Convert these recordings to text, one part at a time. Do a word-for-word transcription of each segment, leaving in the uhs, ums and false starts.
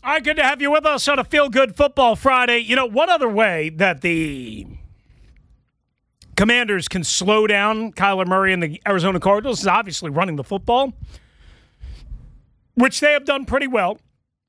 All right, good to have you with us on a Feel Good Football Friday. You know, one other way that the Commanders can slow down Kyler Murray and the Arizona Cardinals is obviously running the football, which they have done pretty well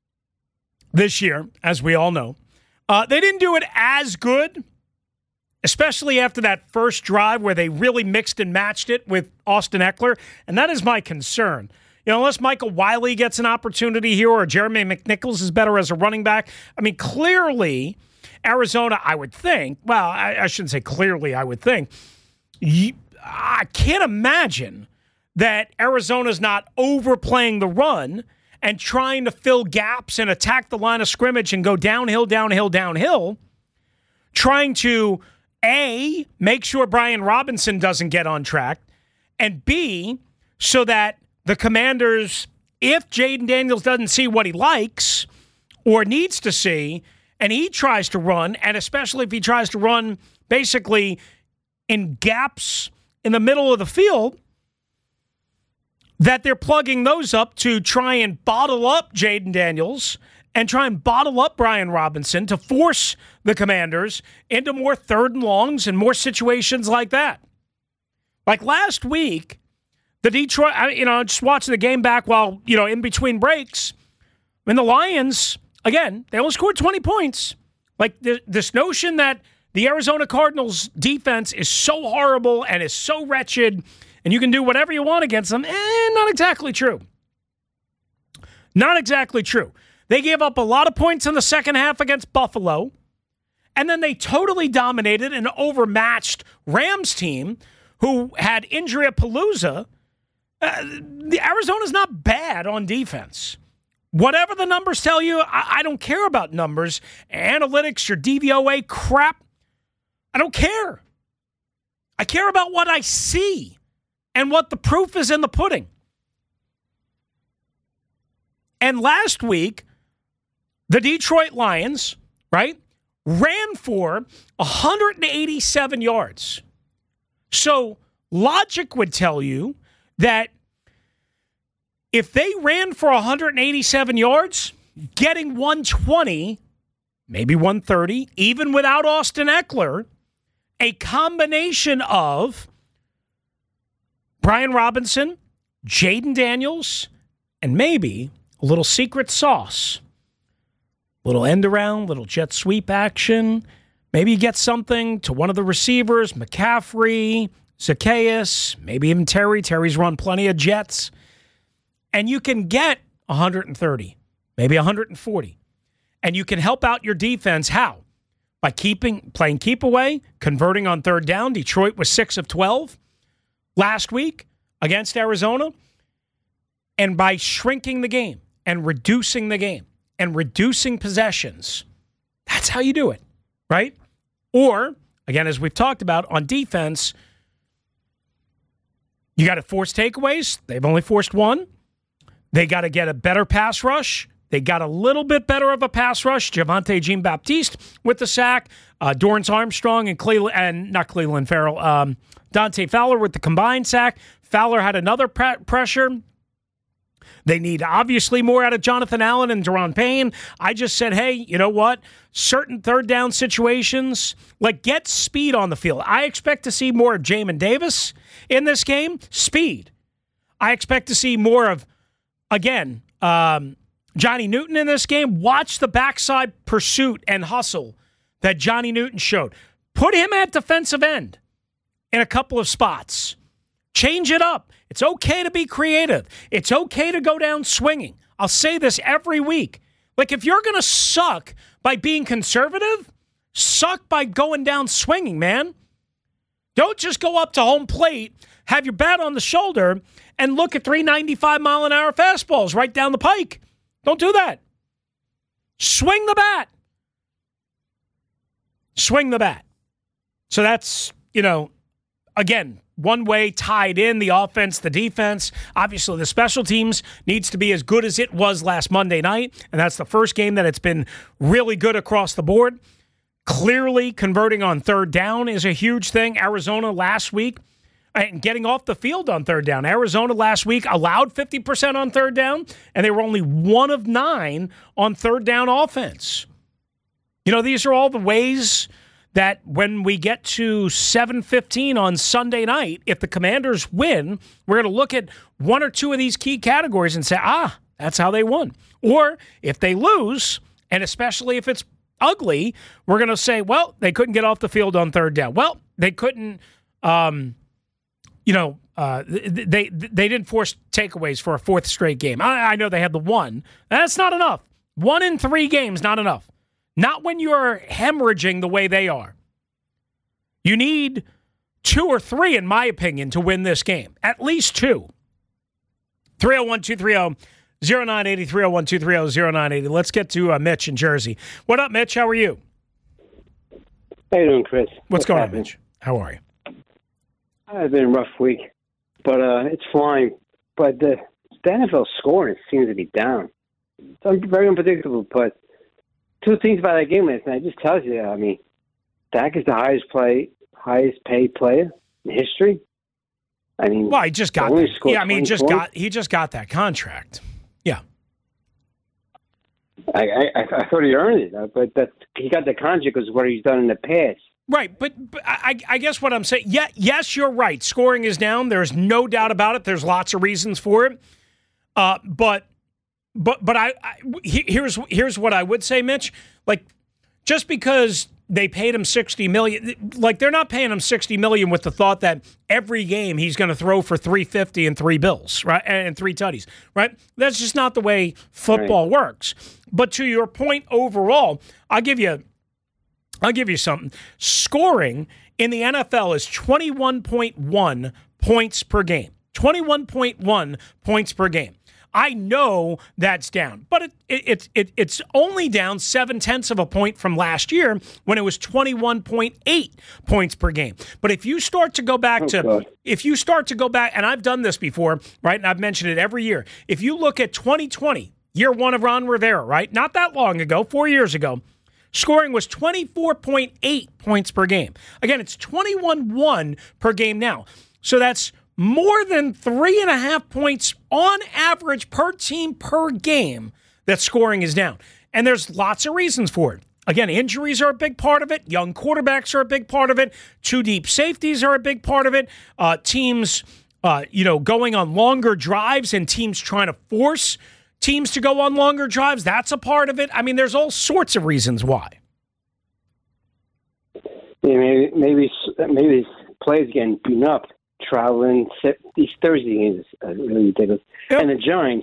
this year, as we all know. Uh, they didn't do it as good, especially after that first drive where they really mixed and matched it with Austin Eckler, and that is my concern. You know, unless Michael Wiley gets an opportunity here or Jeremy McNichols is better as a running back, I mean, clearly Arizona, I would think, well, I, I shouldn't say clearly, I would think, you, I can't imagine that Arizona's not overplaying the run and trying to fill gaps and attack the line of scrimmage and go downhill, downhill, downhill, trying to, A, make sure Brian Robinson doesn't get on track, and B, so that the Commanders, if Jaden Daniels doesn't see what he likes or needs to see, and he tries to run, and especially if he tries to run basically in gaps in the middle of the field, that they're plugging those up to try and bottle up Jaden Daniels and try and bottle up Brian Robinson to force the Commanders into more third and longs and more situations like that. Like last week, the Detroit, you know, just watching the game back while, you know, in between breaks, I mean, the Lions, again, they only scored twenty points. Like, th- this notion that the Arizona Cardinals defense is so horrible and is so wretched and you can do whatever you want against them, eh, not exactly true. Not exactly true. They gave up a lot of points in the second half against Buffalo, and then they totally dominated an overmatched Rams team who had injury at Palooza. Uh, the Arizona's not bad on defense. Whatever the numbers tell you, I, I don't care about numbers. Analytics, your D V O A crap, I don't care. I care about what I see and what the proof is in the pudding. And last week, the Detroit Lions, right, ran for one hundred eighty-seven yards. So logic would tell you that if they ran for one hundred eighty-seven yards, getting one twenty, maybe one thirty, even without Austin Eckler, a combination of Brian Robinson, Jaden Daniels, and maybe a little secret sauce. Little end around, little jet sweep action. Maybe you get something to one of the receivers, McCaffrey, Zacchaeus, maybe even Terry. Terry's run plenty of jets. And you can get one hundred thirty, maybe one hundred forty. And you can help out your defense. How? By keeping playing keep away, converting on third down. Detroit was six of twelve last week against Arizona. And by shrinking the game and reducing the game and reducing possessions. That's how you do it, right? Or, again, as we've talked about, on defense, you got to force takeaways. They've only forced one. They got to get a better pass rush. They got a little bit better of a pass rush. Javonte Jean-Baptiste with the sack. Uh, Dorrance Armstrong and Cleveland, and not Cleveland Farrell, um, Dante Fowler with the combined sack. Fowler had another pre- pressure. They need, obviously, more out of Jonathan Allen and Deron Payne. I just said, hey, you know what? Certain third down situations, like get speed on the field. I expect to see more of Jamin Davis in this game. Speed. I expect to see more of, again, um, Johnny Newton in this game. Watch the backside pursuit and hustle that Johnny Newton showed. Put him at defensive end in a couple of spots. Change it up. It's okay to be creative. It's okay to go down swinging. I'll say this every week. Like, if you're going to suck by being conservative, suck by going down swinging, man. Don't just go up to home plate, have your bat on the shoulder, and look at three ninety-five mile an hour fastballs right down the pike. Don't do that. Swing the bat. Swing the bat. So that's, you know, again, one way tied in, the offense, the defense. Obviously, the special teams needs to be as good as it was last Monday night, and that's the first game that it's been really good across the board. Clearly, converting on third down is a huge thing. Arizona last week and getting off the field on third down. Arizona last week allowed fifty percent on third down, and they were only one of nine on third down offense. You know, these are all the ways that when we get to seven fifteen on Sunday night, if the Commanders win, we're going to look at one or two of these key categories and say, ah, that's how they won. Or if they lose, and especially if it's ugly, we're going to say, well, they couldn't get off the field on third down. Well, they couldn't, um, you know, uh, they they didn't force takeaways for a fourth straight game. I, I know they had the one. That's not enough. One in three games, not enough. Not when you're hemorrhaging the way they are. You need two or three, in my opinion, to win this game. At least two. three oh one, two three oh, oh nine eight oh, three oh one, two three oh, oh nine eight oh. Let's get to uh, Mitch in Jersey. What up, Mitch? How are you? How you doing, Chris? What's, What's going happening? on, Mitch? How are you? It's been a rough week, but uh, it's flying. But the, the N F L scoring seems to be down. It's very unpredictable, but two things about that game last night just tells you, I mean, Dak is the highest play, highest paid player in history. I mean, well, he just got that. Yeah, I mean, just points. got he just got that contract. Yeah. I, I I thought he earned it, but that he got the contract because of what he's done in the past. Right, but, but I, I guess what I'm saying, yeah, yes, you're right. Scoring is down. There's no doubt about it. There's lots of reasons for it. Uh, but but but I, I here's here's what I would say, Mitch. Like, just because they paid him sixty million dollars, like they're not paying him sixty million dollars with the thought that every game he's going to throw for three fifty and three bills, right, and three tutties, right? That's just not the way football right. works. But to your point overall, I'll give you I'll give you something. Scoring in the N F L is twenty-one point one points per game. twenty-one point one points per game. I know that's down, but it, it, it, it it's only down seven-tenths of a point from last year when it was twenty-one point eight points per game. But if you start to go back oh, to, God. if you start to go back, and I've done this before, right, and I've mentioned it every year, if you look at twenty twenty, year one of Ron Rivera, right, not that long ago, four years ago, scoring was twenty-four point eight points per game. Again, it's twenty-one point one per game now. So that's more than three and a half points on average per team per game that scoring is down. And there's lots of reasons for it. Again, injuries are a big part of it. Young quarterbacks are a big part of it. Two deep safeties are a big part of it. Uh, teams, uh, you know, going on longer drives and teams trying to force teams to go on longer drives. That's a part of it. I mean, there's all sorts of reasons why. Yeah, maybe maybe maybe players getting beaten up. Traveling these Thursday games is really ridiculous. Yep. And the Giants,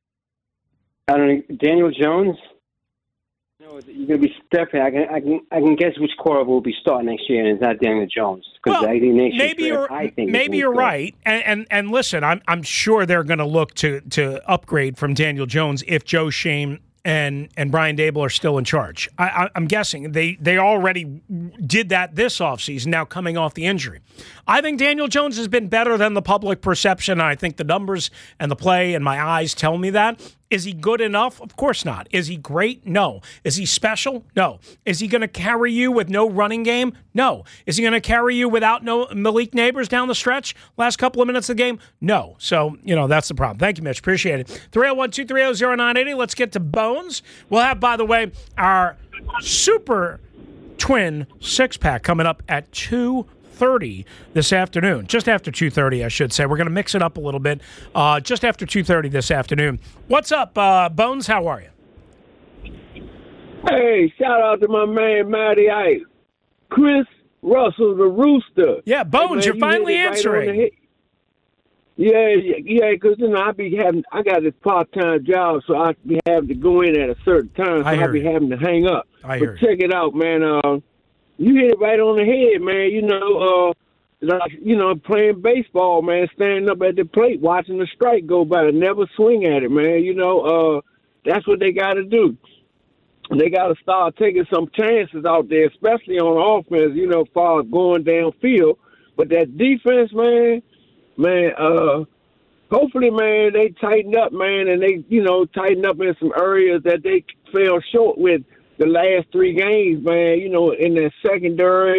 I don't know, Daniel Jones. You know, you're going to be stepping. I can, I can, I can guess which quarterback will be starting next year, and it's not Daniel Jones. Well, I think next maybe you're, I think maybe you're right. And, and and listen, I'm I'm sure they're going to look to to upgrade from Daniel Jones if Joe Schoen and and Brian Daboll are still in charge. I, I, I'm guessing they, they already did that this offseason, now coming off the injury. I think Daniel Jones has been better than the public perception. I think the numbers and the play and my eyes tell me that. Is he good enough? Of course not. Is he great? No. Is he special? No. Is he going to carry you with no running game? No. Is he going to carry you without no Malik Neighbors down the stretch last couple of minutes of the game? No. So, you know, that's the problem. Thank you, Mitch. Appreciate it. three oh one, two three oh, oh nine eight oh. Let's get to Bones. We'll have, by the way, our super twin six-pack coming up at two thirty this afternoon. Just after two thirty, I should say. We're going to mix it up a little bit. Uh, just after two thirty this afternoon. What's up, uh, Bones? How are you? Hey, shout out to my man, Matty Ice. Chris Russell, the Rooster. Yeah, Bones, hey, man, you're you finally answering. Right yeah, yeah, because, you know, I be having, I got this part-time job, so I be having to go in at a certain time, so I, I be you. having to hang up. I but heard check it out, man. Uh, You hit it right on the head, man. You know, uh, like, you know, playing baseball, man, standing up at the plate, watching the strike go by, never swing at it, man. You know, uh, that's what they got to do. They got to start taking some chances out there, especially on offense, you know, as far as going downfield. But that defense, man, man, uh, hopefully, man, they tighten up, man, and they, you know, tighten up in some areas that they fell short with the last three games, man, you know, in that secondary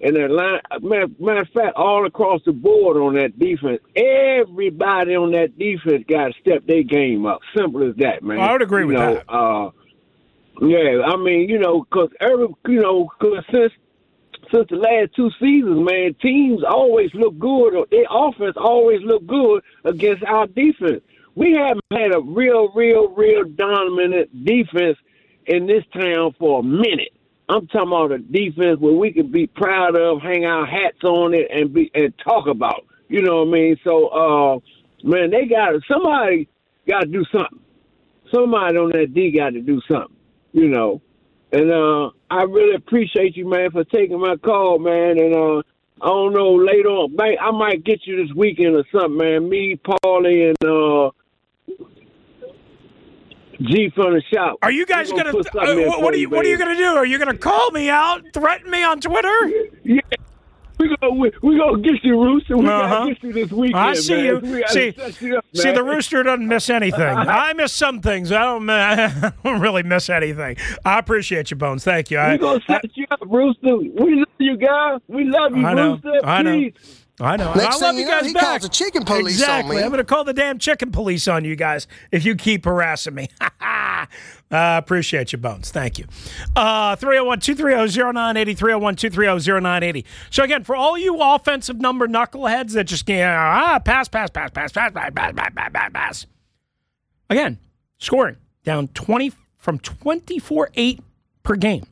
And the line, matter, matter of fact, all across the board on that defense, everybody on that defense got to step their game up. Simple as that, man. Well, I would agree you with know, that. Uh, yeah, I mean, you know, because every, you know, cause since since the last two seasons, man, teams always look good, or their offense always look good against our defense. We haven't had a real, real, real dominant defense in this town for a minute. I'm talking about a defense where we can be proud of, hang our hats on it, and be and talk about. You know what I mean? So, uh, man, they got somebody got to do something. Somebody on that D got to do something. You know, and uh, I really appreciate you, man, for taking my call, man. And uh, I don't know, later on, man, I might get you this weekend or something, man. Me, Paulie, and uh, G from the shop. Are you guys going to uh, – what, what, are you, what are you going to do? Are you going to call me out, threaten me on Twitter? Yeah. We're going we, we gonna get you, Rooster. We're uh-huh. going to get you this weekend, I see man. you. See, you up, see, the Rooster doesn't miss anything. I miss some things. I don't, I don't really miss anything. I appreciate you, Bones. Thank you. We're going to set I, you up, Rooster. We love you, guys. We love you, I know, Rooster. I know. Please. I know. Next I love you you know, guys he back. calls the chicken police exactly. on me. I'm going to call the damn chicken police on you guys if you keep harassing me. I uh, appreciate you, Bones. Thank you. Uh, three oh one, two three oh, oh nine eight oh, three oh one, two three oh, oh nine eight oh. So, again, for all you offensive number knuckleheads that just, you know, ah, pass, pass, pass, pass, pass, pass, pass, pass, pass, pass, pass. Again, scoring down twenty from twenty-four eight per game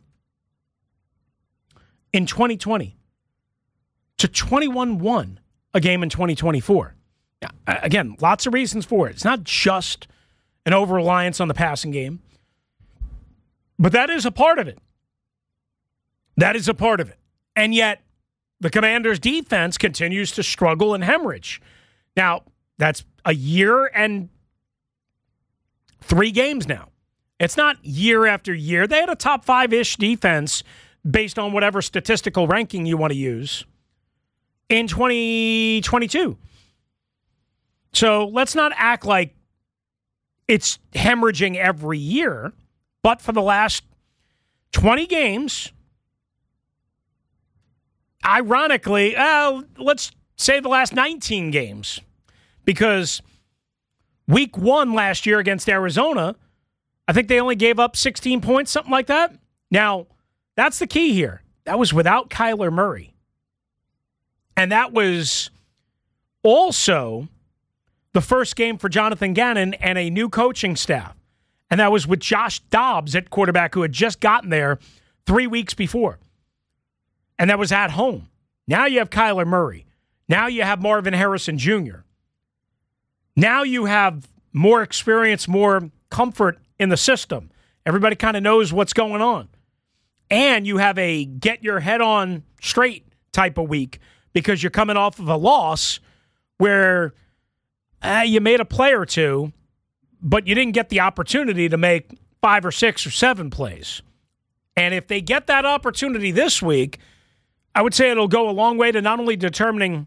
in twenty twenty to twenty-one one a game in twenty twenty-four. Now, again, lots of reasons for it. It's not just an over-reliance on the passing game, but that is a part of it. That is a part of it. And yet, the Commanders' defense continues to struggle and hemorrhage. Now, that's a year and three games now. It's not year after year. They had a top five-ish defense based on whatever statistical ranking you want to use in twenty twenty-two. So let's not act like it's hemorrhaging every year, but for the last twenty games, ironically, uh, let's say the last nineteen games, because week one last year against Arizona, I think they only gave up sixteen points, something like that. Now, that's the key here. That was without Kyler Murray. And that was also the first game for Jonathan Gannon and a new coaching staff. And that was with Josh Dobbs at quarterback, who had just gotten there three weeks before. And that was at home. Now you have Kyler Murray. Now you have Marvin Harrison Junior Now you have more experience, more comfort in the system. Everybody kind of knows what's going on. And you have a get your head on straight type of week, because you're coming off of a loss where uh, you made a play or two, but you didn't get the opportunity to make five or six or seven plays. And if they get that opportunity this week, I would say it'll go a long way to not only determining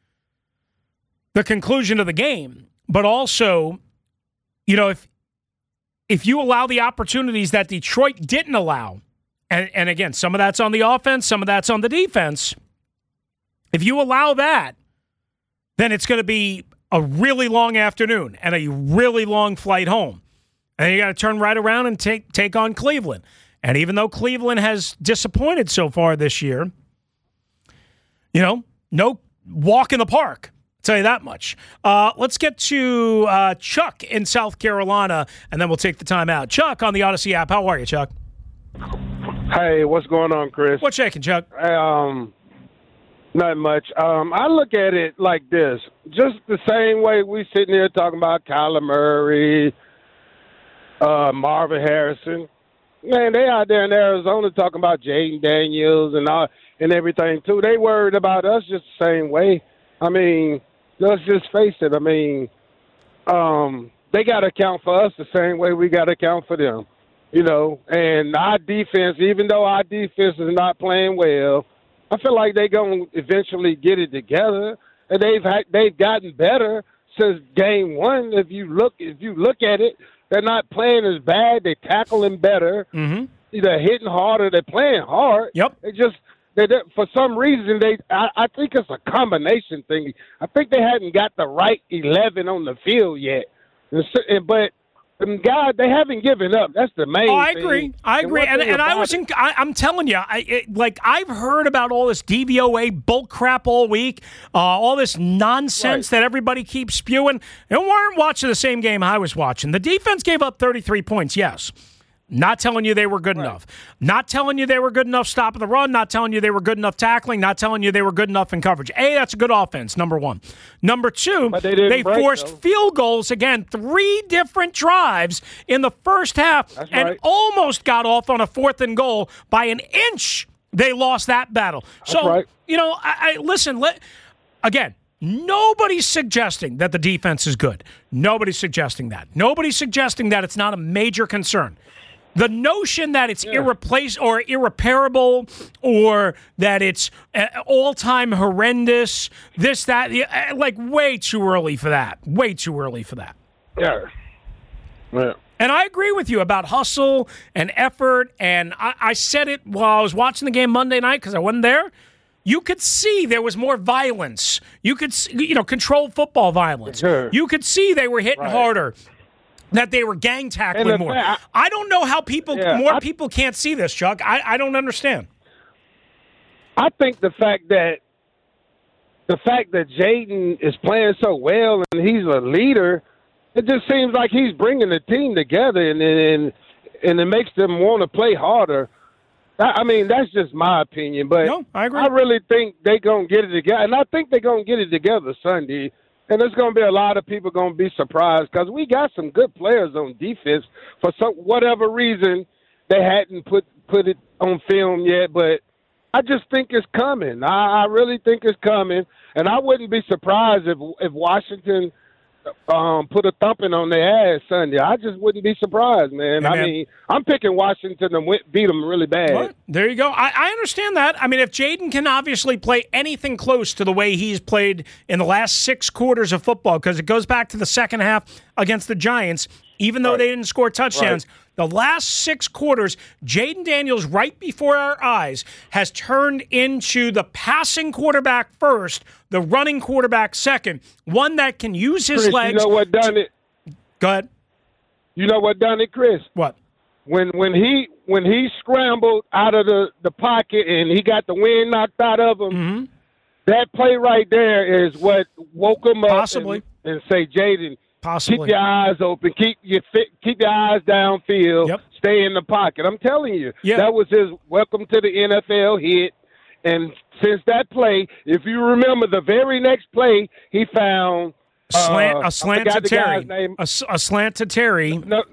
the conclusion of the game, but also, you know, if if you allow the opportunities that Detroit didn't allow, and, and again, some of that's on the offense, some of that's on the defense, if you allow that, then it's going to be a really long afternoon and a really long flight home. And you got to turn right around and take take on Cleveland. And even though Cleveland has disappointed so far this year, you know, no walk in the park. I'll tell you that much. Uh, let's get to uh, Chuck in South Carolina, and then we'll take the time out. Chuck on the Odyssey app. How are you, Chuck? Hey, what's going on, Chris? What's shaking, Chuck? Um, not much. Um, I look at it like this. Just the same way we sitting here talking about Kyler Murray, uh, Marvin Harrison. Man, they out there in Arizona talking about Jaden Daniels and all, and everything, too. They worried about us just the same way. I mean, let's just face it. I mean, um, they got to account for us the same way we got to account for them, you know. And our defense, even though our defense is not playing well, I feel like they're going to eventually get it together. And they've had, they've gotten better since game one. If you look, if you look at it, they're not playing as bad. They're tackling better. Mm-hmm. They're hitting harder. They're playing hard. Yep. They just they did, for some reason they. I, I think it's a combination thing. I think they hadn't got the right eleven on the field yet. But them guys, they haven't given up. That's the main. Oh, I thing. agree. I agree. And, and, and I was in. I, I'm telling you, I it, like I've heard about all this D V O A bull crap all week, uh, all this nonsense right. that everybody keeps spewing. And we weren't watching the same game I was watching. The defense gave up thirty-three points. Yes. Not telling you they were good right. enough. Not telling you they were good enough stopping the run. Not telling you they were good enough tackling. Not telling you they were good enough in coverage. A, that's a good offense, number one. Number two, they, they break, forced though. field goals, again, three different drives in the first half that's and right. almost got off on a fourth and goal by an inch. They lost that battle. That's so, right. you know, I, I listen, let, again, nobody's suggesting that the defense is good. Nobody's suggesting that. Nobody's suggesting that it's not a major concern. The notion that it's yeah. irreplaceable or irreparable or that it's all-time horrendous, this, that, like way too early for that. Way too early for that. Yeah. Yeah. And I agree with you about hustle and effort, and I, I said it while I was watching the game Monday night because I wasn't there. You could see there was more violence. You could see, you know, controlled football violence. Sure. You could see they were hitting right. harder. That they were gang tackling more. I, I don't know how people yeah, more I, people can't see this, Chuck. I, I don't understand. I think the fact that the fact that Jaden is playing so well and he's a leader, it just seems like he's bringing the team together and and and it makes them want to play harder. I, I mean, that's just my opinion, but no, I agree. I really think they're gonna get it together, and I think they're gonna get it together Sunday. And there's going to be a lot of people going to be surprised because we got some good players on defense. For some whatever reason, they hadn't put put it on film yet. But I just think it's coming. I, I really think it's coming. And I wouldn't be surprised if if Washington um, put a thumping on their ass Sunday. I just wouldn't be surprised, man. Hey, man. I mean, I'm picking Washington to win, beat them really bad. Well, there you go. I, I understand that. I mean, if Jaden can obviously play anything close to the way he's played in the last six quarters of football, because it goes back to the second half against the Giants, even though right. they didn't score touchdowns. Right. The last six quarters, Jaden Daniels, right before our eyes, has turned into the passing quarterback first, the running quarterback second, one that can use his Chris, legs. You know what done it? Go ahead. You know what done it, Chris? What? When when he when he scrambled out of the, the pocket and he got the wind knocked out of him, Mm-hmm. that play right there is what woke him up. Possibly. And, and say, Jaden, Possibly. keep your eyes open, keep your fit, keep your eyes downfield, Yep. stay in the pocket. I'm telling you, Yeah. that was his welcome to the N F L hit. And since that play, if you remember, the very next play, he found Slant, uh, a slant I to forgot the Terry. guy's name. A, s- a slant to Terry. No,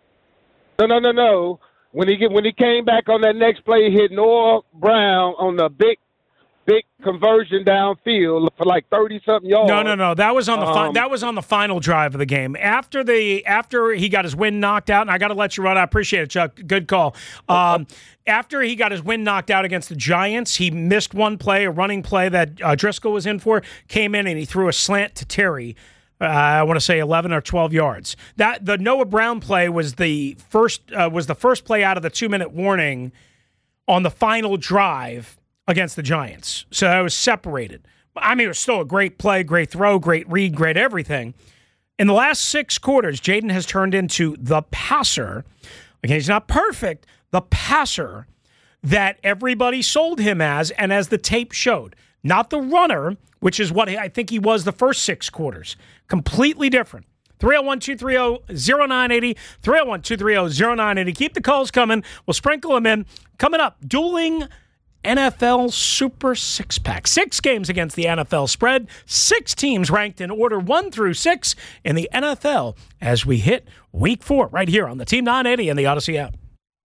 no, no, no, no. When he get, when he came back on that next play, he hit Noah Brown on the big, big conversion downfield for like thirty something yards. No, no, no. That was on the fi- Um, that was on the final drive of the game. After the after he got his wind knocked out, and I got to let you run. I appreciate it, Chuck. Good call. Um, after he got his wind knocked out against the Giants, he missed one play, a running play that uh, Driscoll was in for. Came in and he threw a slant to Terry. Uh, I want to say eleven or twelve yards. That the Noah Brown play was the first uh, was the first play out of the two minute warning on the final drive against the Giants. So I was separated. I mean, it was still a great play, great throw, great read, great everything. In the last six quarters, Jaden has turned into the passer. Again, he's not perfect, the passer that everybody sold him as, and as the tape showed. Not the runner, which is what I think he was the first six quarters. Completely different. three oh one, two three oh, oh nine eight oh, three oh one, two three oh, oh nine eight oh. Keep the calls coming. We'll sprinkle them in. Coming up, dueling N F L Super Six-Pack. Six games against the N F L spread. Six teams ranked in order one through six in the N F L as we hit week four right here on the Team nine eighty and the Odyssey app.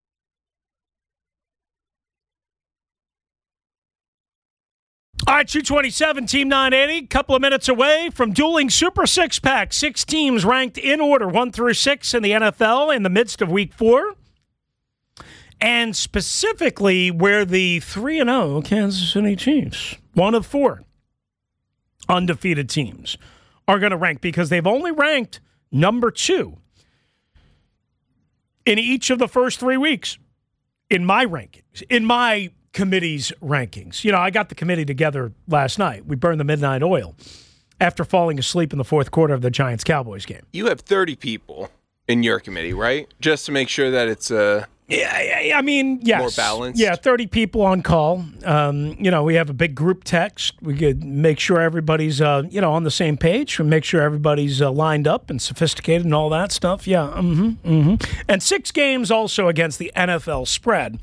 All right, two twenty-seven, Team nine eighty, couple of minutes away from dueling Super Six-Pack. Six teams ranked in order one through six in the N F L in the midst of week four. And specifically where the three and oh Kansas City Chiefs, one of four undefeated teams, are going to rank because they've only ranked number two in each of the first three weeks in my rankings, in my committee's rankings. You know, I got the committee together last night. We burned the midnight oil after falling asleep in the fourth quarter of the Giants-Cowboys game. You have thirty people in your committee, right? Just to make sure that it's uh, yeah, yeah, I mean, yes. more balanced. Yeah, thirty people on call. Um, you know, we have a big group text. We could make sure everybody's, uh, you know, on the same page and make sure everybody's uh, lined up and sophisticated and all that stuff. Yeah, mm-hmm, mm-hmm. And six games also against the N F L spread.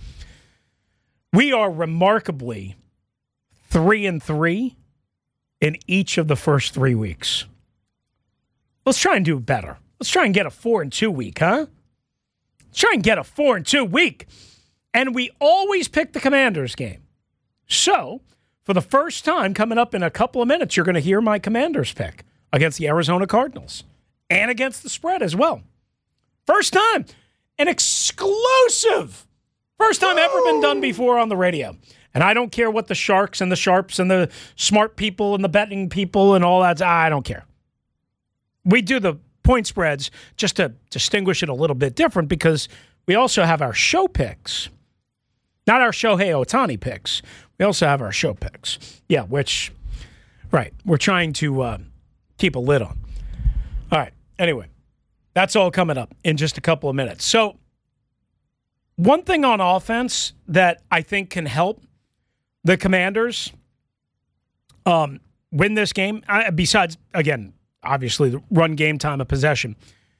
We are remarkably three and three in each of the first three weeks. Let's try and do better. Let's try and get a four and two week, huh? Let's try and get a four and two week. And we always pick the Commanders game. So, for the first time coming up in a couple of minutes, you're going to hear my Commanders pick against the Arizona Cardinals and against the spread as well. First time. An exclusive. First time ever been done before on the radio. And I don't care what the sharks and the sharps and the smart people and the betting people and all that. I don't care. We do the point spreads just to distinguish it a little bit different because we also have our show picks. Not our Shohei Ohtani picks. We also have our show picks. Yeah, which, right, we're trying to uh, keep a lid on. All right, anyway, that's all coming up in just a couple of minutes. So, one thing on offense that I think can help the Commanders um, win this game, I, besides, again, obviously the run game time of possession,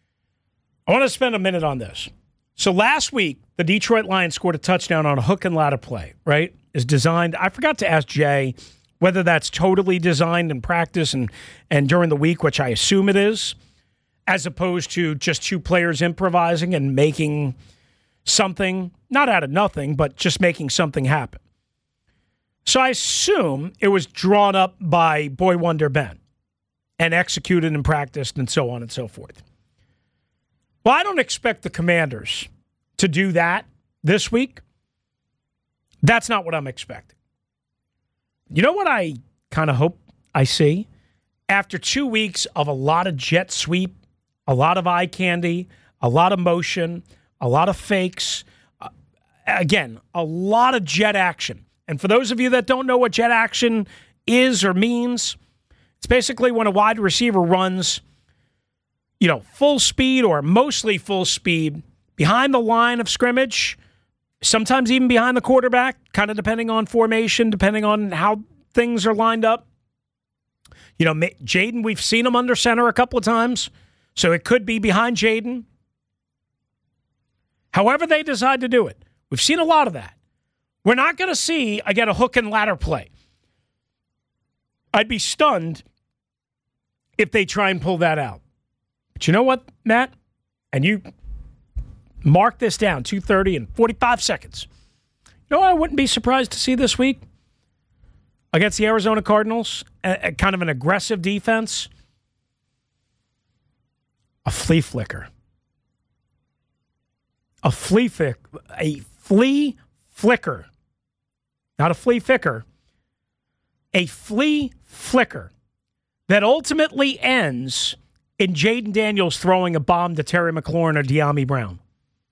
I want to spend a minute on this. So last week, the Detroit Lions scored a touchdown on a hook and ladder play, right? Is designed, I forgot to ask Jay whether that's totally designed in practice and, and during the week, which I assume it is, as opposed to just two players improvising and making something, not out of nothing, but just making something happen. So I assume it was drawn up by Boy Wonder Ben and executed and practiced and so on and so forth. Well, I don't expect the Commanders to do that this week. That's not what I'm expecting. You know what I kind of hope I see? After two weeks of a lot of jet sweep, a lot of eye candy, a lot of motion, a lot of fakes. Uh, again, a lot of jet action. And for those of you that don't know what jet action is or means, it's basically when a wide receiver runs, you know, full speed or mostly full speed behind the line of scrimmage, sometimes even behind the quarterback, kind of depending on formation, depending on how things are lined up. You know, Jaden, we've seen him under center a couple of times, so it could be behind Jaden. However they decide to do it. We've seen a lot of that. We're not going to see, again, a hook and ladder play. I'd be stunned if they try and pull that out. But you know what, Matt? And you mark this down, two thirty and forty-five seconds. You know what I wouldn't be surprised to see this week? Against the Arizona Cardinals, a, a kind of an aggressive defense. A flea flicker. A flea flick, a flea flicker, not a flea flicker, a flea flicker that ultimately ends in Jaden Daniels throwing a bomb to Terry McLaurin or De'Ami Brown.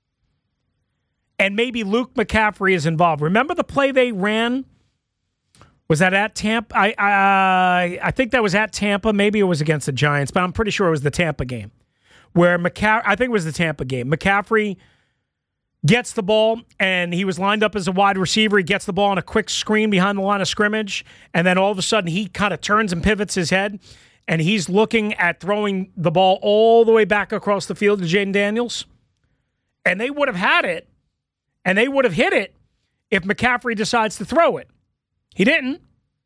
And maybe Luke McCaffrey is involved. Remember the play they ran? Was that at Tampa? I I, I think that was at Tampa. Maybe it was against the Giants, but I'm pretty sure it was the Tampa game. Where McCaffrey, I think it was the Tampa game. McCaffrey gets the ball, and he was lined up as a wide receiver. He gets the ball on a quick screen behind the line of scrimmage, and then all of a sudden he kind of turns and pivots his head, and he's looking at throwing the ball all the way back across the field to Jaden Daniels. And they would have had it, and they would have hit it if McCaffrey decides to throw it. He didn't.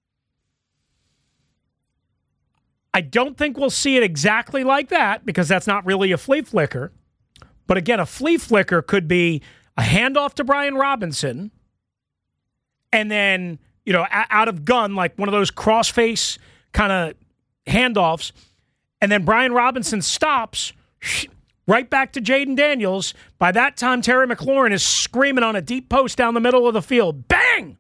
I don't think we'll see it exactly like that because that's not really a flea flicker. But again, a flea flicker could be a handoff to Brian Robinson and then, you know, out of gun, like one of those crossface kind of handoffs. And then Brian Robinson stops right back to Jaden Daniels. By that time, Terry McLaurin is screaming on a deep post down the middle of the field. Bang!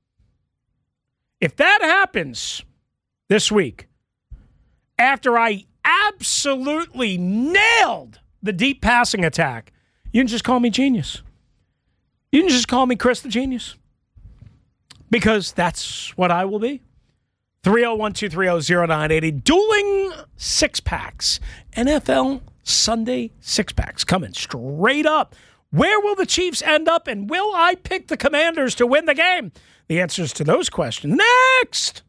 If that happens this week, after I absolutely nailed the deep passing attack, you can just call me genius. You can just call me Chris the Genius. because that's what I will be. three oh one, two three oh, oh nine eight oh. Dueling six-packs. N F L Sunday six-packs coming straight up. Where will the Chiefs end up, and will I pick the Commanders to win the game? The answers to those questions next.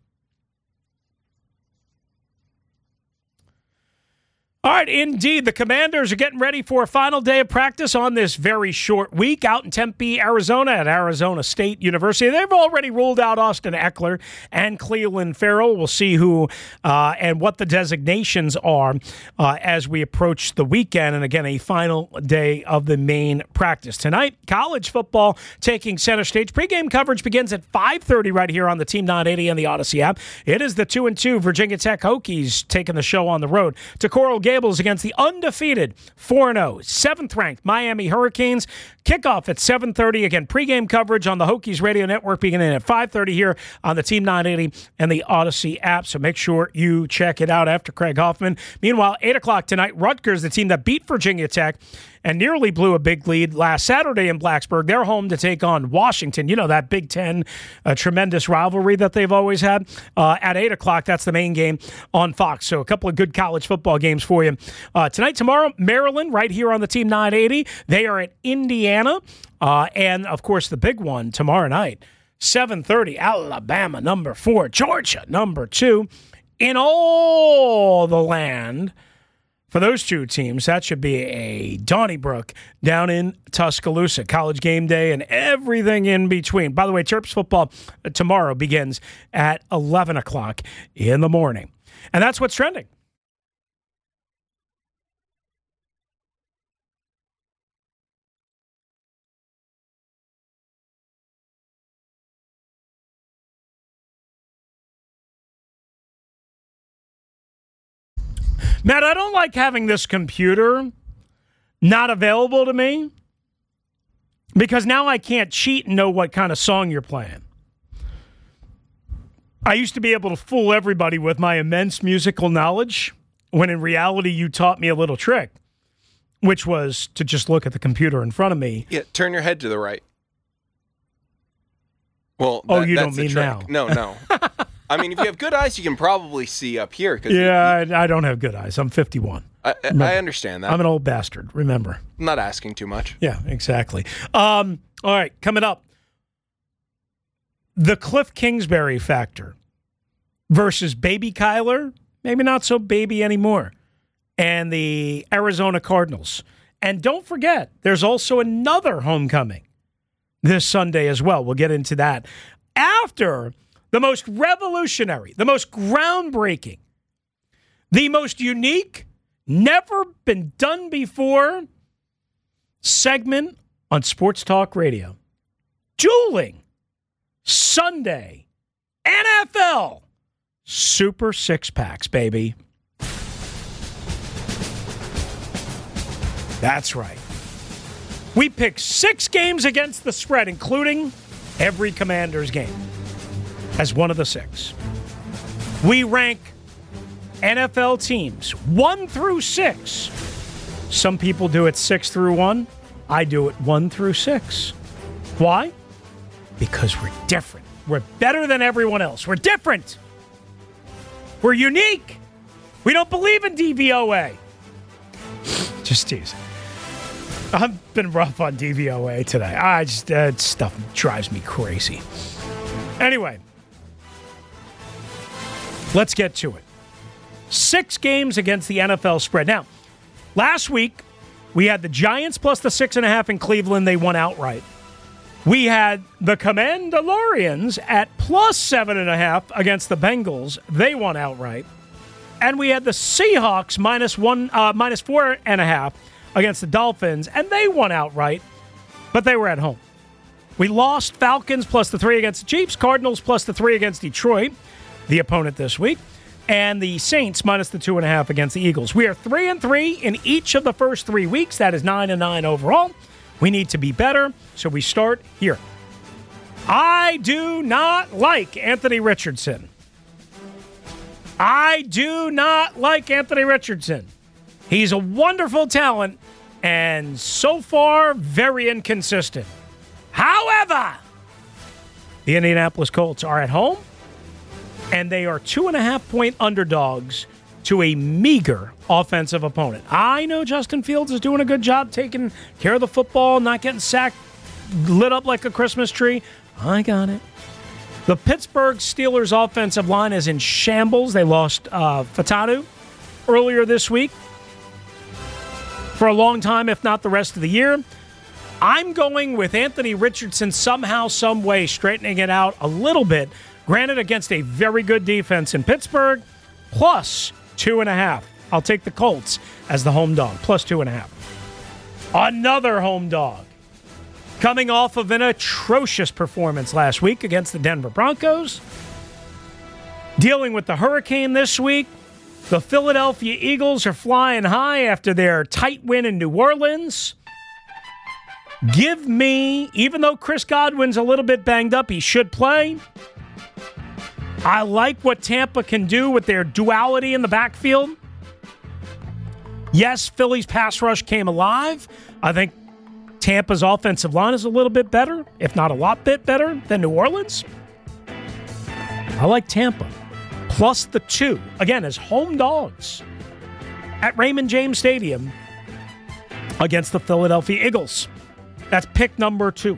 All right, indeed, the Commanders are getting ready for a final day of practice on this very short week out in Tempe, Arizona at Arizona State University. They've already ruled out Austin Eckler and Clelin Ferrell. We'll see who uh, and what the designations are uh, as we approach the weekend. And again, a final day of the main practice. Tonight, college football taking center stage. Pre-game coverage begins at five thirty right here on the Team nine eighty and the Odyssey app. It is the two and two Virginia Tech Hokies taking the show on the road to Coral Gables against the undefeated four and oh, seventh-ranked Miami Hurricanes. Kickoff at seven thirty. Again, pregame coverage on the Hokies Radio Network beginning at five thirty here on the Team nine eighty and the Odyssey app. So make sure you check it out after Craig Hoffman. Meanwhile, eight o'clock tonight, Rutgers, the team that beat Virginia Tech and nearly blew a big lead last Saturday in Blacksburg. They're home to take on Washington. You know, that Big Ten, uh, tremendous rivalry that they've always had. Uh, at eight o'clock, that's the main game on Fox. So a couple of good college football games for you. Uh, tonight, tomorrow, Maryland, right here on the Team nine eighty. They are at Indiana. Uh, and, of course, the big one tomorrow night, seven thirty, Alabama, number four, Georgia, number two. In all the land, for those two teams, that should be a Donnybrook down in Tuscaloosa. College game day and everything in between. By the way, Terps football tomorrow begins at eleven o'clock in the morning. And that's what's trending. Matt, I don't like having this computer not available to me because now I can't cheat and know what kind of song you're playing. I used to be able to fool everybody with my immense musical knowledge when in reality you taught me a little trick, which was to just look at the computer in front of me. Yeah, turn your head to the right. Well, oh, that, you that's don't mean trick. now. No, no. I mean, if you have good eyes, you can probably see up here. Cause yeah, you, I, I don't have good eyes. I'm fifty-one. I, I understand that. I'm an old bastard, remember. I'm not asking too much. Yeah, exactly. Um, all right, coming up. The Cliff Kingsbury factor versus baby Kyler, maybe not so baby anymore, and the Arizona Cardinals. And don't forget, there's also another homecoming this Sunday as well. We'll get into that after the most revolutionary, the most groundbreaking, the most unique, never been done before segment on Sports Talk Radio. Dueling Sunday N F L Super Six Packs, baby. That's right. We picked six games against the spread, including every Commanders game, as one of the six. We rank N F L teams one through six. Some people do it six through one. I do it one through six. Why? Because we're different. We're better than everyone else. We're different. We're unique. We don't believe in D V O A. Just teasing. I've been rough on D V O A today. I just, that stuff drives me crazy. Anyway, let's get to it. Six games against the N F L spread. Now, last week, we had the Giants plus the six and a half in Cleveland. They won outright. We had the Commandalorians at plus seven and a half against the Bengals. They won outright. And we had the Seahawks minus one, uh, minus four and a half against the Dolphins, and they won outright, but they were at home. We lost Falcons plus the three against the Chiefs, Cardinals plus the three against Detroit, the opponent this week, and the Saints minus the two and a half against the Eagles. We are three and three in each of the first three weeks. That is nine and nine overall. We need to be better, so we start here. I do not like Anthony Richardson. I do not like Anthony Richardson. He's a wonderful talent and so far very inconsistent. However, The Indianapolis Colts are at home, and they are two and a half point underdogs to a meager offensive opponent. I know Justin Fields is doing a good job taking care of the football, not getting sacked, lit up like a Christmas tree. I got it. The Pittsburgh Steelers offensive line is in shambles. They lost uh, Fatanu earlier this week for a long time, if not the rest of the year. I'm going with Anthony Richardson somehow, some way, straightening it out a little bit. Granted, against a very good defense in Pittsburgh, plus two and a half. I'll take the Colts as the home dog, plus two and a half. Another home dog. Coming off of an atrocious performance last week against the Denver Broncos. Dealing with the hurricane this week. The Philadelphia Eagles are flying high after their tight win in New Orleans. Give me, even though Chris Godwin's a little bit banged up, he should play. I like what Tampa can do with their duality in the backfield. Yes, Philly's pass rush came alive. I think Tampa's offensive line is a little bit better, if not a lot bit better, than New Orleans. I like Tampa. Plus the two, again, as home dogs at Raymond James Stadium against the Philadelphia Eagles. That's pick number two.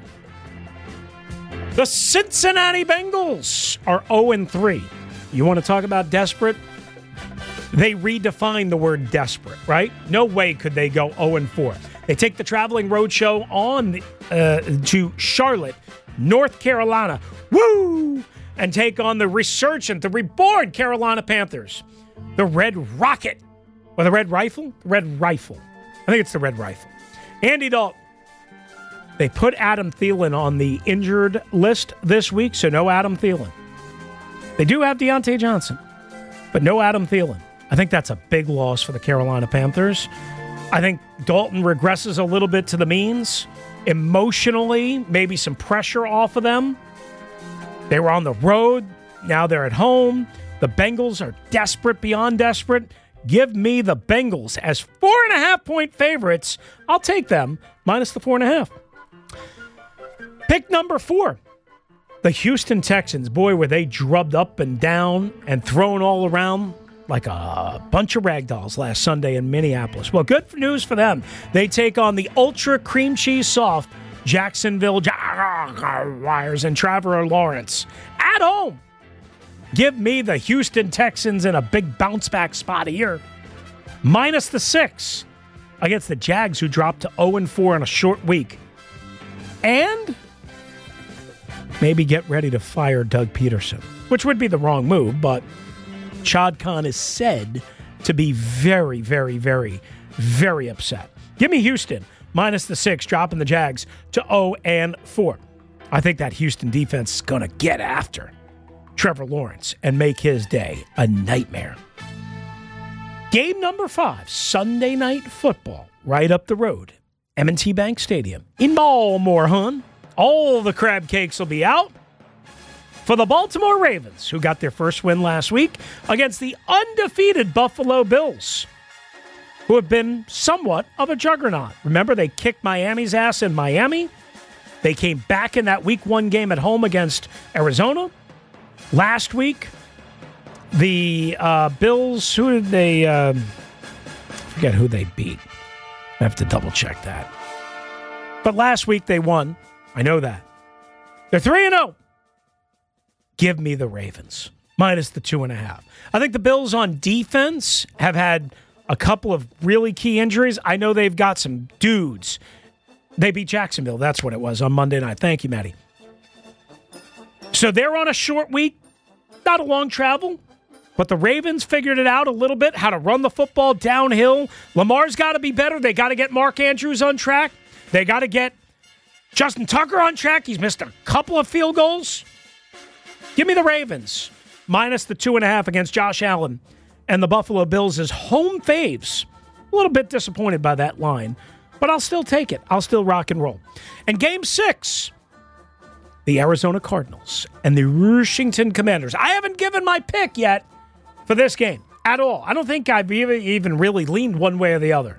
The Cincinnati Bengals are oh and three. You want to talk about desperate? They redefined the word desperate, right? No way could they go oh and four. They take the traveling roadshow on uh, to Charlotte, North Carolina. Woo! And take on the resurgent, the reborn Carolina Panthers. The Red Rocket. Or the Red Rifle? The Red Rifle. I think it's the Red Rifle. Andy Dalton. They put Adam Thielen on the injured list this week, so no Adam Thielen. They do have Deontay Johnson, but no Adam Thielen. I think that's a big loss for the Carolina Panthers. I think Dalton regresses a little bit to the means. Emotionally, maybe some pressure off of them. They were on the road. Now they're at home. The Bengals are desperate beyond desperate. Give me the Bengals as four and a half point favorites. I'll take them minus the four and a half. Pick number four, the Houston Texans. Boy, were they drubbed up and down and thrown all around like a bunch of rag dolls last Sunday in Minneapolis. Well, good news for them. They take on the ultra cream cheese soft Jacksonville Jaguars and Trevor Lawrence at home. Give me the Houston Texans in a big bounce back spot here. Minus the six against the Jags, who dropped to oh and four in a short week. And maybe get ready to fire Doug Peterson, which would be the wrong move, but Shad Khan is said to be very, very, very, very upset. Give me Houston, minus the six, dropping the Jags to oh and four. I think that Houston defense is going to get after Trevor Lawrence and make his day a nightmare. Game number five, Sunday Night Football, right up the road. M and T Bank Stadium in Baltimore, hun. All the crab cakes will be out for the Baltimore Ravens, who got their first win last week against the undefeated Buffalo Bills, who have been somewhat of a juggernaut. Remember, they kicked Miami's ass in Miami. They came back in that week one game at home against Arizona. Last week, the uh, Bills, who did they, uh, forget who they beat. I have to double check that. But last week they won. I know that. They're three and oh. Give me the Ravens. Minus the two and a half. I think the Bills on defense have had a couple of really key injuries. I know they've got some dudes. They beat Jacksonville. That's what it was on Monday night. Thank you, Maddie. So they're on a short week. Not a long travel. But the Ravens figured it out a little bit, how to run the football downhill. Lamar's got to be better. They got to get Mark Andrews on track. They got to get Justin Tucker on track. He's missed a couple of field goals. Give me the Ravens, minus the two and a half against Josh Allen and the Buffalo Bills as home faves. A little bit disappointed by that line, but I'll still take it. I'll still rock and roll. And game six, the Arizona Cardinals and the Washington Commanders. I haven't given my pick yet for this game at all. I don't think I've even really leaned one way or the other.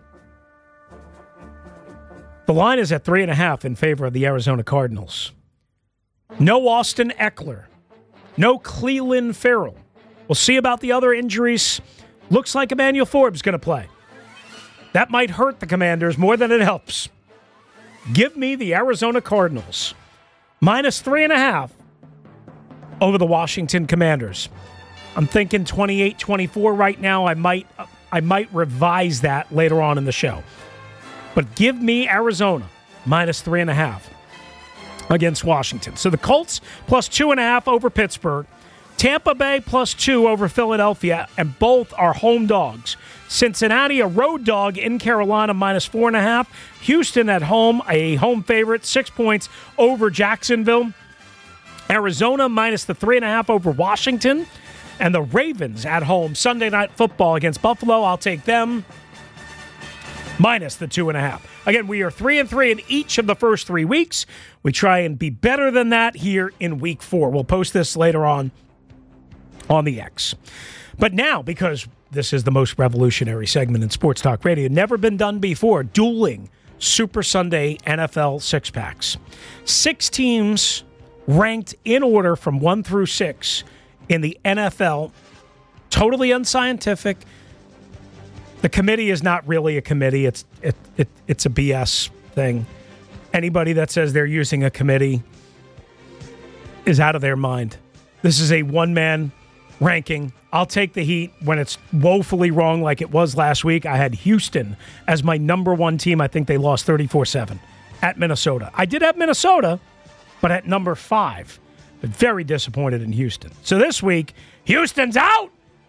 The line is at three and a half in favor of the Arizona Cardinals. No Austin Eckler. No Cleveland Farrell. We'll see about the other injuries. Looks like Emmanuel Forbes going to play. That might hurt the Commanders more than it helps. Give me the Arizona Cardinals. Minus three and a half over the Washington Commanders. I'm thinking twenty-eight twenty-four right now. I might I might revise that later on in the show. But give me Arizona minus three and a half against Washington. So the Colts plus two and a half over Pittsburgh. Tampa Bay plus two over Philadelphia, and both are home dogs. Cincinnati, a road dog in Carolina, minus four and a half. Houston at home, a home favorite, six points over Jacksonville. Arizona minus the three and a half over Washington. And the Ravens at home, Sunday Night Football against Buffalo. I'll take them minus the two and a half. Again, we are three and three in each of the first three weeks. We try and be better than that here in week four. We'll post this later on on the X. But now, because this is the most revolutionary segment in Sports Talk Radio, never been done before, dueling Super Sunday N F L six-packs. Six teams ranked in order from one through six in the N F L. Totally unscientific. The committee is not really a committee. It's it, it it's a B S thing. Anybody that says they're using a committee is out of their mind. This is a one-man ranking. I'll take the heat when it's woefully wrong like it was last week. I had Houston as my number one team. I think they lost thirty-four seven at Minnesota. I did have Minnesota, but at number five. But very disappointed in Houston. So this week, Houston's out.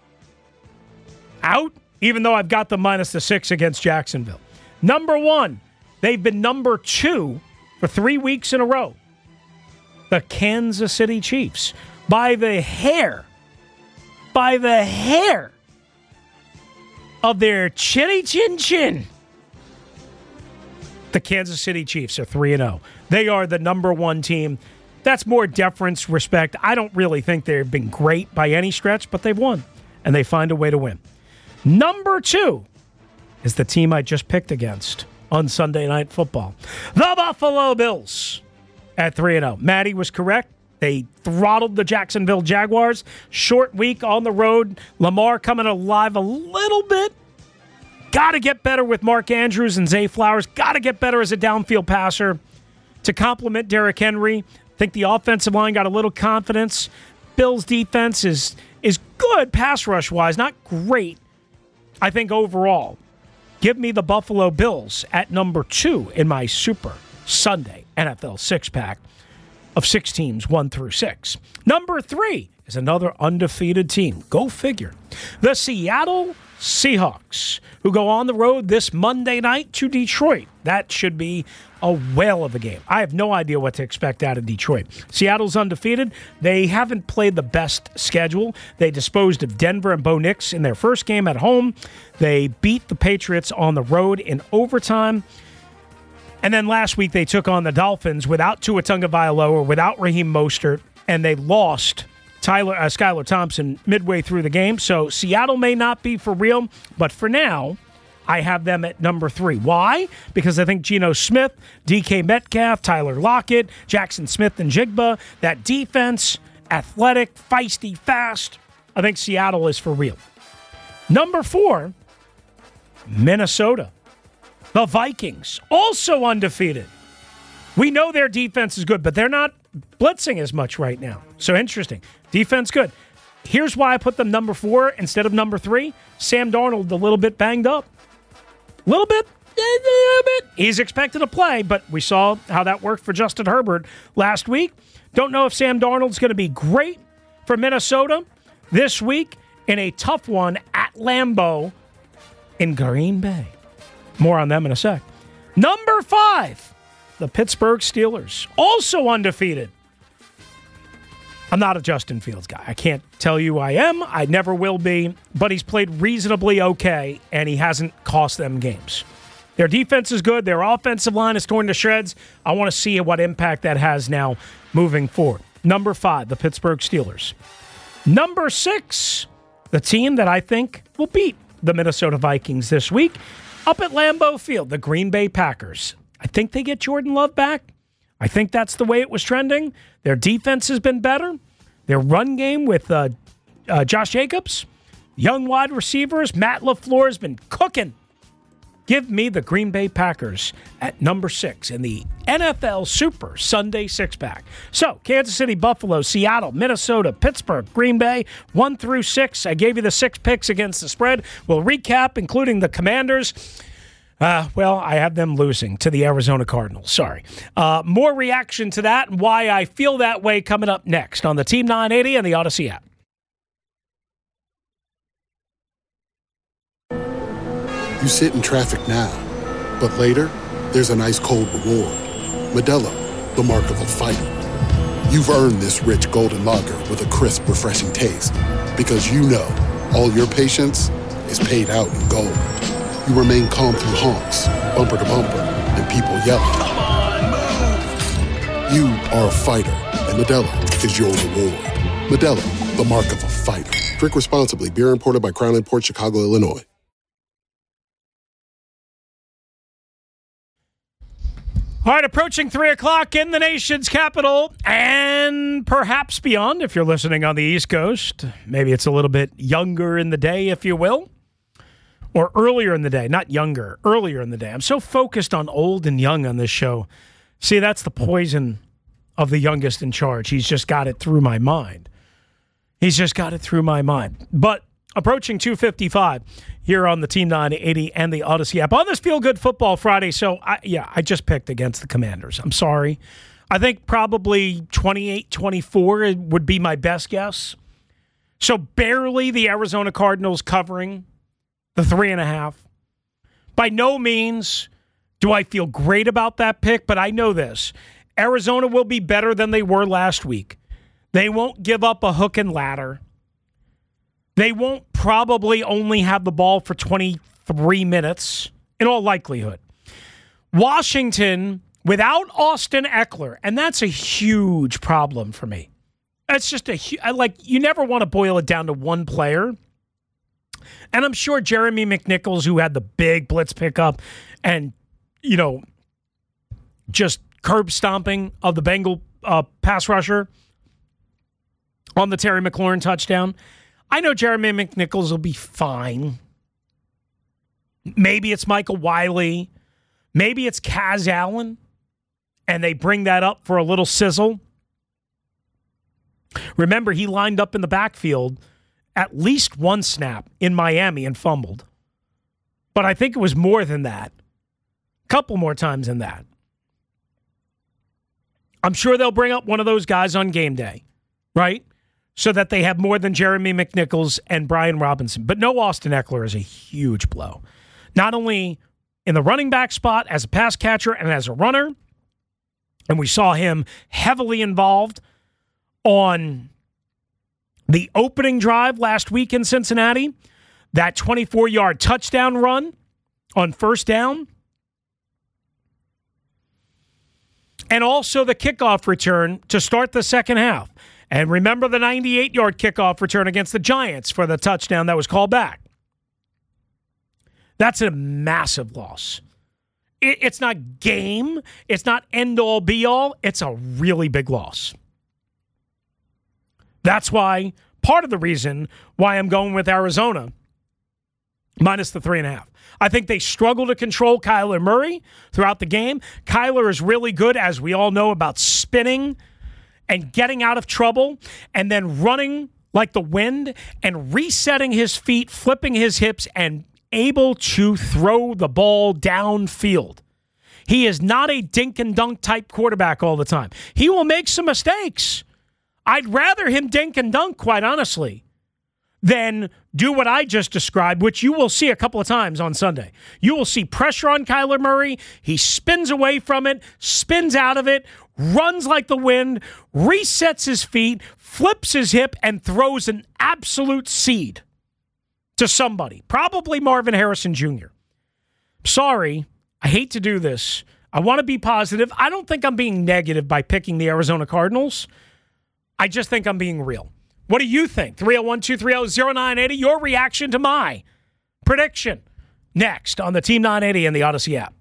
Out, even though I've got the minus the six against Jacksonville. Number one, they've been number two for three weeks in a row. The Kansas City Chiefs. By the hair. By the hair of their chinny chin chin. The Kansas City Chiefs are three and oh. They are the number one team. That's more deference, respect. I don't really think they've been great by any stretch, but they've won, and they find a way to win. Number two is the team I just picked against on Sunday Night Football. The Buffalo Bills at three and oh. Maddie was correct. They throttled the Jacksonville Jaguars. Short week on the road. Lamar coming alive a little bit. Got to get better with Mark Andrews and Zay Flowers. Got to get better as a downfield passer to complement Derrick Henry. I think the offensive line got a little confidence. Bills' defense is is good pass rush-wise, not great, I think, overall. Give me the Buffalo Bills at number two in my Super Sunday N F L six-pack of six teams, one through six. Number three is another undefeated team. Go figure. The Seattle Seahawks, who go on the road this Monday night to Detroit. That should be a whale of a game. I have no idea what to expect out of Detroit. Seattle's undefeated. They haven't played the best schedule. They disposed of Denver and Bo Nix in their first game at home. They beat the Patriots on the road in overtime. And then last week they took on the Dolphins without Tua Tagovailoa, without Raheem Mostert, and they lost Tyler uh, Skylar Thompson midway through the game. So Seattle may not be for real, but for now, I have them at number three. Why? Because I think Geno Smith, D K Metcalf, Tyler Lockett, Jackson Smith and Jigba, that defense, athletic, feisty, fast, I think Seattle is for real. Number four, Minnesota. The Vikings, also undefeated. We know their defense is good, but they're not blitzing as much right now. So interesting. Defense good. Here's why I put them number four instead of number three. Sam Darnold a little bit banged up. A little bit. A little bit. He's expected to play, but we saw how that worked for Justin Herbert last week. Don't know if Sam Darnold's going to be great for Minnesota this week in a tough one at Lambeau in Green Bay. More on them in a sec. Number five, the Pittsburgh Steelers, also undefeated. I'm not a Justin Fields guy. I can't tell you I am. I never will be. But he's played reasonably okay, and he hasn't cost them games. Their defense is good. Their offensive line is torn to shreds. I want to see what impact that has now moving forward. Number five, the Pittsburgh Steelers. Number six, the team that I think will beat the Minnesota Vikings this week. Up at Lambeau Field, the Green Bay Packers. I think they get Jordan Love back. I think that's the way it was trending. Their defense has been better. Their run game with uh, uh, Josh Jacobs, young wide receivers, Matt LaFleur has been cooking. Give me the Green Bay Packers at number six in the N F L Super Sunday Six-Pack. So, Kansas City, Buffalo, Seattle, Minnesota, Pittsburgh, Green Bay, one through six. I gave you the six picks against the spread. We'll recap, including the Commanders. Uh, well, I have them losing to the Arizona Cardinals. Sorry. Uh, more reaction to that and why I feel that way coming up next on the Team nine eighty and the Odyssey app. You sit in traffic now, but later, there's an ice-cold reward. Modelo, the mark of a fighter. You've earned this rich golden lager with a crisp, refreshing taste. Because you know, all your patience is paid out in gold. You remain calm through honks, bumper to bumper, and people yelling. Come on, move! You are a fighter, and Modelo is your reward. Modelo, the mark of a fighter. Drink responsibly. Beer imported by Crown Imports, Chicago, Illinois. All right, approaching three o'clock in the nation's capital and perhaps beyond if you're listening on the East Coast. Maybe it's a little bit younger in the day, if you will, or earlier in the day. Not younger, earlier in the day. I'm so focused on old and young on this show. See, that's the poison of the youngest in charge. He's just got it through my mind. He's just got it through my mind. But approaching two fifty-five here on the Team nine eighty and the Odyssey app on this Feel Good Football Friday. So, I, yeah, I just picked against the Commanders. I'm sorry. I think probably twenty-eight twenty-four would be my best guess. So, barely the Arizona Cardinals covering the three and a half. By no means do I feel great about that pick, but I know this. Arizona will be better than they were last week. They won't give up a hook and ladder. They won't probably only have the ball for twenty-three minutes, in all likelihood. Washington, without Austin Eckler, and that's a huge problem for me. That's just a, like, you never want to boil it down to one player. And I'm sure Jeremy McNichols, who had the big blitz pickup and, you know, just curb stomping of the Bengal uh, pass rusher on the Terry McLaurin touchdown, I know Jeremy McNichols will be fine. Maybe it's Michael Wiley. Maybe it's Kaz Allen, and they bring that up for a little sizzle. Remember, he lined up in the backfield at least one snap in Miami and fumbled. But I think it was more than that. A couple more times than that. I'm sure they'll bring up one of those guys on game day, right? So that they have more than Jeremy McNichols and Brian Robinson. But no Austin Eckler is a huge blow. Not only in the running back spot as a pass catcher and as a runner, and we saw him heavily involved on the opening drive last week in Cincinnati, that twenty-four-yard touchdown run on first down, and also the kickoff return to start the second half. And remember the ninety-eight-yard kickoff return against the Giants for the touchdown that was called back. That's a massive loss. It, it's not game. It's not end-all, be-all. It's a really big loss. That's why, part of the reason why I'm going with Arizona minus the three and a half. I think they struggle to control Kyler Murray throughout the game. Kyler is really good, as we all know, about spinning and getting out of trouble and then running like the wind and resetting his feet, flipping his hips, and able to throw the ball downfield. He is not a dink and dunk type quarterback all the time. He will make some mistakes. I'd rather him dink and dunk, quite honestly, than do what I just described, which you will see a couple of times on Sunday. You will see pressure on Kyler Murray. He spins away from it, spins out of it, runs like the wind, resets his feet, flips his hip, and throws an absolute seed to somebody, probably Marvin Harrison Junior Sorry, I hate to do this. I want to be positive. I don't think I'm being negative by picking the Arizona Cardinals. I just think I'm being real. What do you think? three oh one, two three oh, oh nine eight oh. Your reaction to my prediction. Next on the Team nine eighty and the Odyssey app.